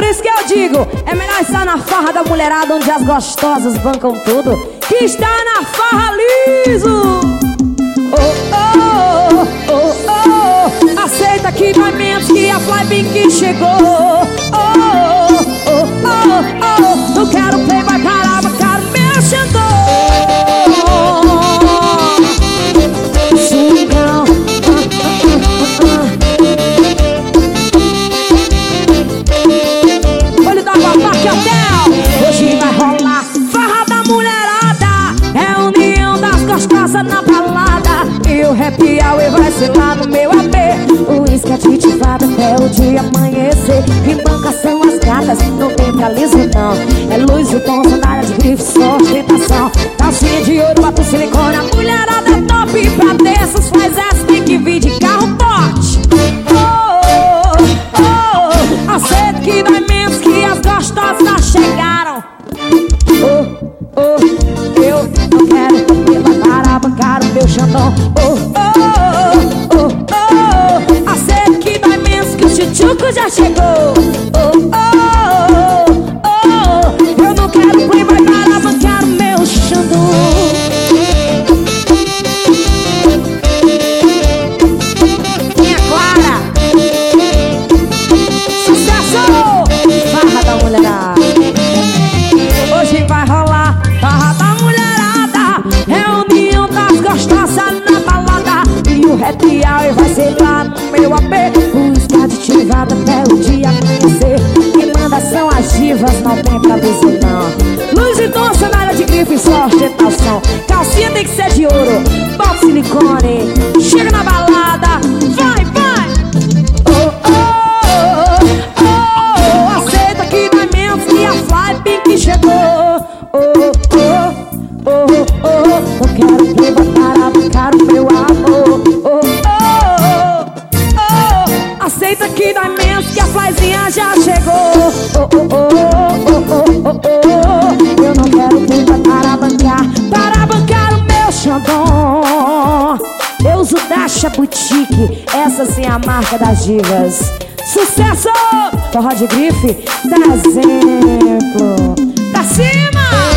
isso que eu digo, é melhor estar na farra da mulherada, onde as gostosas bancam tudo, que está na farra liso. Oh, oh, oh, oh. Aceita que dói menos que a Fly Pink chegou. Oh, oh, oh, oh. Não quero playboy parava, quero meu Xandão. Sugão. Olho da Papaque Hotel. Hoje vai rolar farra da mulherada, é união das gostosas na balada. E o happy hour vai ser lá no meu AP. O uísque aditivado até o dia amanhecer. Quem banca são as gatas, não tem pra liso não. É luz e tom, sandália de grife, só ostentação. Calcinha de ouro, bato silicone. A mulherada é top, pra dessas faz essa, tem que vir de carro forte. Oh, oh, oh. Aceito que dói menos que as gostosas chegaram. Oh, oh, eu não quero comer para bancar o meu Xandão. Oh, oh, oh, oh, oh. Aceito que dói menos que o Chuchuco já chegou. Oh, oh, oh, oh. Eu não quero playboy para bancar o meu Xandão. Minha Clara, sucesso! Farra da mulherada. Hoje vai rolar farra da mulherada, reunião das gostosas na balada. E o happy hour vai ser lá no meu AP. O uísque aditivado até o dia amanhecer. Quem manda são as divas, não tem pra dizer não. Luz e tom, sandália de grife, só ostentação. Calcinha tem que ser de ouro, bota silicone. Chega na balada, vai, vai. Oh, oh, oh, oh. Aceita que dói menos que a Fly Pink chegou. Oh, oh, oh, oh. Não quero playboy para bancar o meu amor. Oh, oh, oh, oh. Aceita que dói menos que a Flyzinha já chegou. Oh, oh, oh, oh, oh, oh, oh. Eu não quero playboy para bancar o meu Xandão. Eu uso Dasha Boutique, essa sim é a marca das divas. Sucesso! Forró de grife, dá exemplo. Pra cima!